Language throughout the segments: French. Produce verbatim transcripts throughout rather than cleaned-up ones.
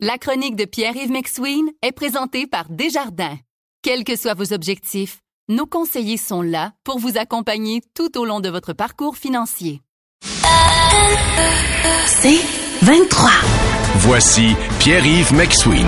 La chronique de Pierre-Yves McSween est présentée par Desjardins. Quels que soient vos objectifs, nos conseillers sont là pour vous accompagner tout au long de votre parcours financier. C'est vingt-trois. Voici Pierre-Yves McSween.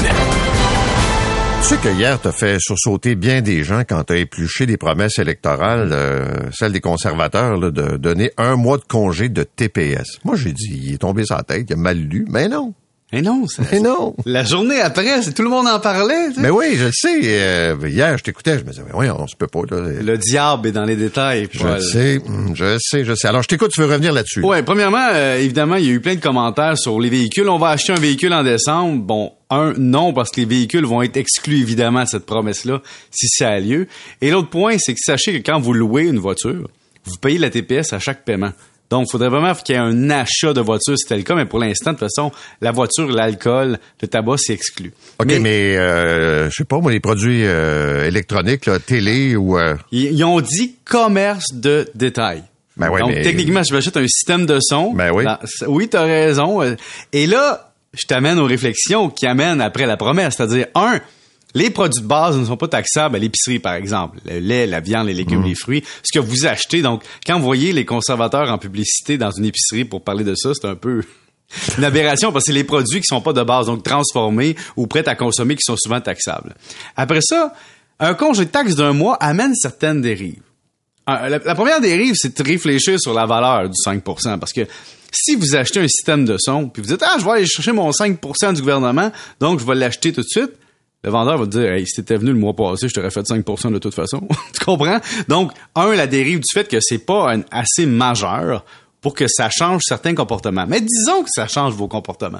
Tu sais que hier, t'as fait sursauter bien des gens quand t'as épluché des promesses électorales, euh, celles des conservateurs, là, de donner un mois de congé de T P S. Moi, j'ai dit, il est tombé sur la tête, il a mal lu. Mais non. Mais non, ça, Mais non. La journée après, c'est tout le monde en parlait. Tu sais. Mais oui, je le sais. Euh, hier, je t'écoutais, je me disais, oui, on se peut pas. Là. Le diable est dans les détails. Je le sais, je sais, je sais. Alors, je t'écoute, tu veux revenir là-dessus? Ouais, premièrement, euh, évidemment, il y a eu plein de commentaires sur les véhicules. On va acheter un véhicule en décembre. Bon, un, non, parce que les véhicules vont être exclus, évidemment, de cette promesse-là, si ça a lieu. Et l'autre point, c'est que sachez que quand vous louez une voiture, vous payez la T P S à chaque paiement. Donc, il faudrait vraiment qu'il y ait un achat de voiture, si c'était le cas, mais pour l'instant, de toute façon, la voiture, l'alcool, le tabac, c'est exclu. OK, mais, mais euh, je sais pas, moi, les produits euh, électroniques, là, télé ou... Euh... Ils, ils ont dit commerce de détail. Ben ouais, Donc, mais... techniquement, si j'achète un système de son... Ben oui. Là, oui, t'as raison. Et là, je t'amène aux réflexions qui amènent après la promesse. C'est-à-dire, un... Les produits de base ne sont pas taxables à l'épicerie, par exemple. Le lait, la viande, les légumes, mmh. les fruits. Ce que vous achetez, donc, quand vous voyez les conservateurs en publicité dans une épicerie pour parler de ça, c'est un peu une aberration parce que c'est les produits qui sont pas de base, donc transformés ou prêts à consommer qui sont souvent taxables. Après ça, un congé de taxe d'un mois amène certaines dérives. La, la première dérive, c'est de réfléchir sur la valeur du cinq pour cent parce que si vous achetez un système de son puis vous dites « Ah, je vais aller chercher mon cinq pour cent du gouvernement, donc je vais l'acheter tout de suite », le vendeur va te dire, hey, si t'étais venu le mois passé, je t'aurais fait cinq pour cent de toute façon. Tu comprends? Donc, un, la dérive du fait que c'est pas un, assez majeur pour que ça change certains comportements. Mais disons que ça change vos comportements.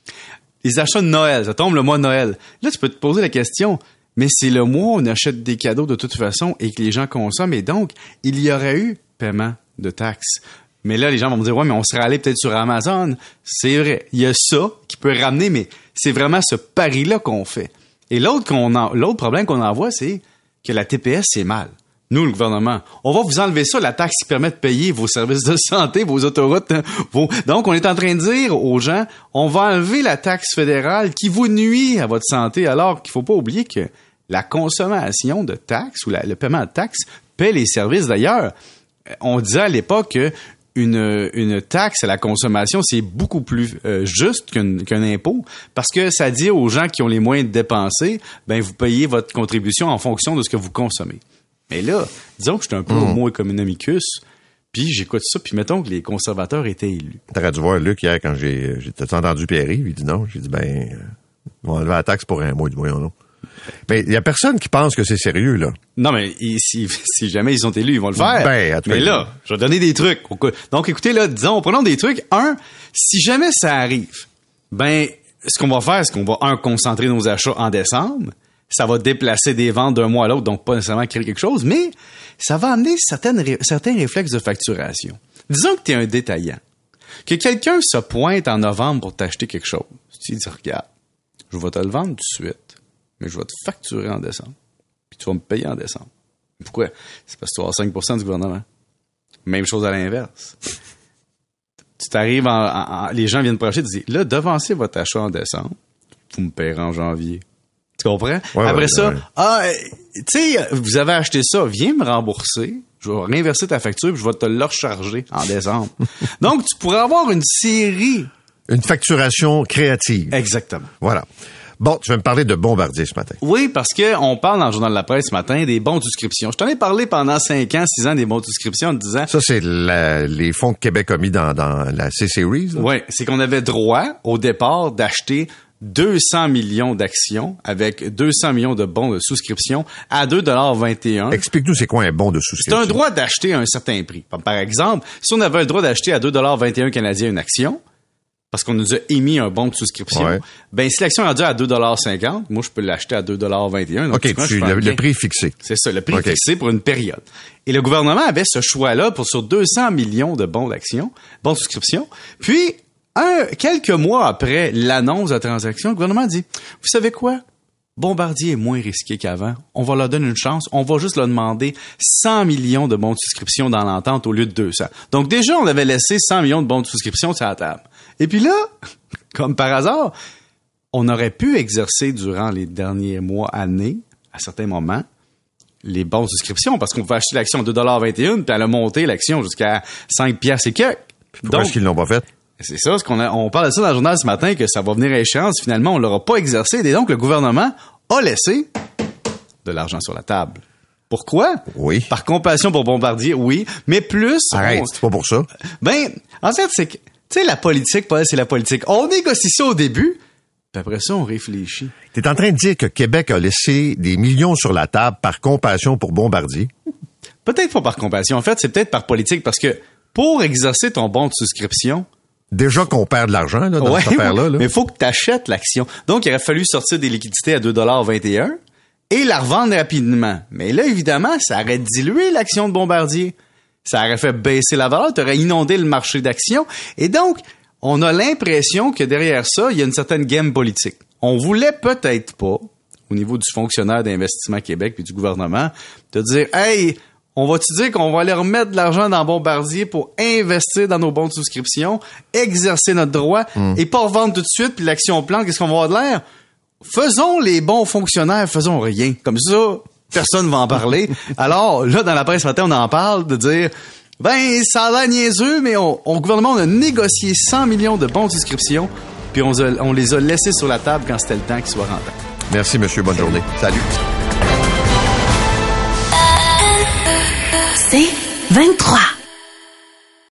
Les achats de Noël, ça tombe le mois de Noël. Là, tu peux te poser la question, mais c'est le mois où on achète des cadeaux de toute façon et que les gens consomment, et donc, il y aurait eu paiement de taxes. Mais là, les gens vont me dire, ouais, mais on serait allé peut-être sur Amazon. C'est vrai. Il y a ça qui peut ramener, mais c'est vraiment ce pari-là qu'on fait. Et l'autre qu'on en, l'autre problème qu'on en voit, c'est que la T P S, c'est mal. Nous, le gouvernement, on va vous enlever ça, la taxe qui permet de payer vos services de santé, vos autoroutes. Vos... Donc, on est en train de dire aux gens, on va enlever la taxe fédérale qui vous nuit à votre santé, alors qu'il faut pas oublier que la consommation de taxes ou la, le paiement de taxes paie les services. D'ailleurs, on disait à l'époque que Une, une taxe à la consommation, c'est beaucoup plus euh, juste qu'un, qu'un impôt parce que ça dit aux gens qui ont les moyens de dépenser, ben vous payez votre contribution en fonction de ce que vous consommez. Mais là, disons que je suis un peu mmh. homo economicus, puis j'écoute ça, puis mettons que les conservateurs étaient élus. T'aurais dû voir Luc hier quand j'ai, j'ai entendu Pierre-Yves, il dit non. J'ai dit, ben, on va enlever la taxe pour un mois, du moyen non. Mais il y a personne qui pense que c'est sérieux, là. Non, mais si, si jamais ils sont élus, ils vont le faire. Ben, mais là, je vais donner des trucs. Donc, écoutez, là, disons, prenons des trucs. Un, si jamais ça arrive, ben, ce qu'on va faire, c'est qu'on va, un, concentrer nos achats en décembre. Ça va déplacer des ventes d'un mois à l'autre, donc pas nécessairement créer quelque chose, mais ça va amener certaines, certains réflexes de facturation. Disons que tu es un détaillant. Que quelqu'un se pointe en novembre pour t'acheter quelque chose. Tu te dis, regarde, je vais te le vendre tout de suite. Mais je vais te facturer en décembre. Puis tu vas me payer en décembre. Pourquoi? C'est parce que tu vas avoir cinq pour cent du gouvernement. Même chose à l'inverse. Tu t'arrives en, en, en... Les gens viennent procher et te disent, là, devancez votre achat en décembre. Vous me payerez en janvier. Tu comprends? Ouais, Après ouais, ça, ouais. ah, tu sais, vous avez acheté ça, viens me rembourser. Je vais réinverser ta facture puis je vais te le recharger en décembre. Donc, tu pourrais avoir une série. Une facturation créative. Exactement. Voilà. Bon, tu vas me parler de Bombardier ce matin. Oui, parce que on parle dans le Journal de la Presse ce matin des bons de souscription. Je t'en ai parlé pendant cinq ans, six ans des bons de souscription en te disant... Ça, c'est la, les fonds que Québec a mis dans, dans la C-Series. Oui, c'est qu'on avait droit, au départ, d'acheter deux cents millions d'actions avec deux cents millions de bons de souscription à deux dollars vingt et un. Explique-nous c'est quoi un bon de souscription. C'est un droit d'acheter à un certain prix. Par exemple, si on avait le droit d'acheter à deux dollars vingt et un canadiens une action... parce qu'on nous a émis un bon de souscription, ouais. Ben si l'action est rendue à deux dollars cinquante, moi, je peux l'acheter à deux dollars vingt et un. Donc, OK, vois, tu, le, le prix est fixé. C'est ça, le prix okay. est fixé pour une période. Et le gouvernement avait ce choix-là pour sur deux cents millions de bons d'actions, bons de souscription. Puis, un, quelques mois après l'annonce de la transaction, le gouvernement dit, vous savez quoi? Bombardier est moins risqué qu'avant. On va leur donner une chance. On va juste leur demander cent millions de bons de souscription dans l'entente au lieu de deux cents. Donc déjà, on avait laissé cent millions de bons de souscription sur la table. Et puis là, comme par hasard, on aurait pu exercer durant les derniers mois, années, à certains moments, les bons de souscription, parce qu'on pouvait acheter l'action à deux dollars vingt et un, puis elle a monté l'action jusqu'à cinq piastres et quelques. Pourquoi est-ce qu'ils l'ont pas fait? C'est ça, ce qu'on a, on parle de ça dans le journal ce matin, que ça va venir à échéance. Finalement, on l'aura pas exercé. Et donc, le gouvernement a laissé de l'argent sur la table. Pourquoi? Oui. Par compassion pour Bombardier, oui. Mais plus... Arrête, on... c'est pas pour ça. Ben, en fait, c'est que, tu sais, la politique, Paul, c'est la politique. On négocie ça au début, puis après ça, on réfléchit. T'es en train de dire que Québec a laissé des millions sur la table par compassion pour Bombardier? Peut-être pas par compassion. En fait, c'est peut-être par politique, parce que pour exercer ton bon de souscription... Déjà qu'on perd de l'argent là, dans ouais, cette affaire-là. Là. Mais il faut que tu achètes l'action. Donc, il aurait fallu sortir des liquidités à deux dollars vingt et un et la revendre rapidement. Mais là, évidemment, ça aurait dilué l'action de Bombardier. Ça aurait fait baisser la valeur, tu aurais inondé le marché d'actions. Et donc, on a l'impression que derrière ça, il y a une certaine game politique. On voulait peut-être pas, au niveau du fonctionnaire d'Investissement Québec puis du gouvernement, te dire « Hey, on va-tu dire qu'on va aller remettre de l'argent dans Bombardier pour investir dans nos bons de souscription, exercer notre droit mm. et pas revendre tout de suite, puis l'action plante, qu'est-ce qu'on va avoir de l'air? Faisons les bons fonctionnaires, faisons rien. Comme ça, personne va en parler. Alors, là, dans la presse ce matin, on en parle de dire, ben, ça a l'air niaiseux, mais on, on, le gouvernement, on a négocié cent millions de bons de souscription, puis on, on les a laissés sur la table quand c'était le temps qu'ils soient rentables. Merci, monsieur. Bonne journée. Salut. C'est vingt-trois.